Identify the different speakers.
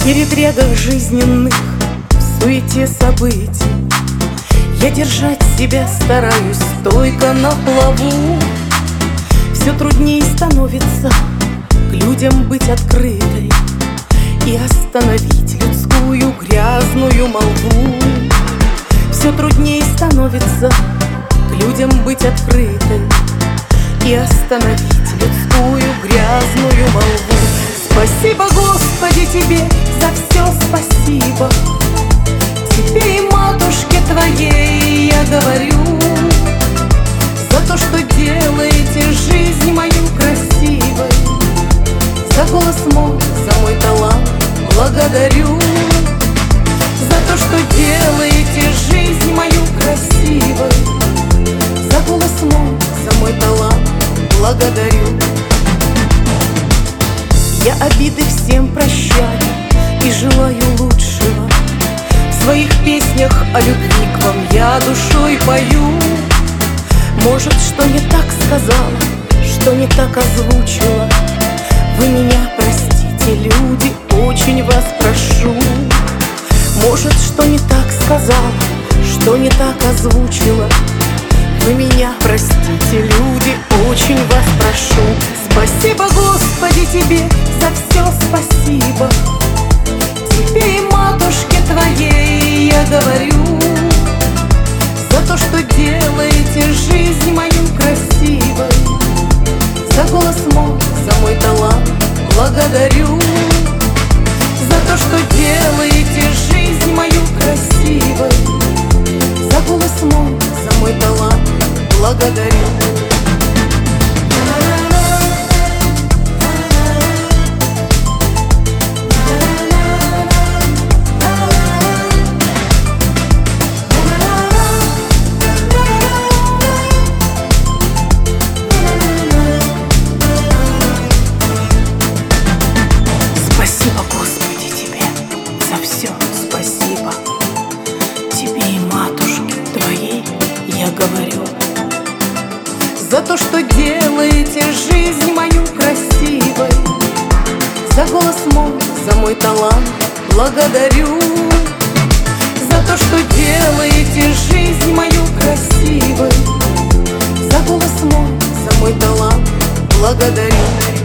Speaker 1: передрягах жизненных, в суете событий я держать себя стараюсь стойко на плаву. Все труднее становится к людям быть открытой и остановить людскую грязную молву. Все труднее становится к людям быть открытой и остановить людскую грязную молву. Спасибо, Господи, Тебе за все спасибо. Тебе и матушке Твоей я говорю за то, что делаете жизнь мою красивой, за голос мой, за мой талант благодарю, за то, что делаете жизнь мою красивой, за голос мой, за мой талант благодарю. Я обиды всем прощаю и желаю лучшего. В своих песнях о любви к вам я душой пою. Может, что не так сказала, что не так озвучила, вы меня простите, люди, очень вас прошу. Может, что не так сказала, что не так озвучила, вы меня простите, люди, очень вас прошу. Спасибо, Господи, Тебе за все спасибо. Тебе и матушке Твоей я говорю за то, что делаете жизнь мою красивой, за голос мой, за мой талант благодарю, за то, что делаете жизнь мою красивой, за голос мой, за мой талант благодарю. Спасибо, Господи, Тебе за все спасибо. Тебе и матушке Твоей я говорю за то, что делаете жизнь мою красивой, за голос мой, за мой талант благодарю, за то, что делаете жизнь мою красивой, за голос мой, за мой талант благодарю.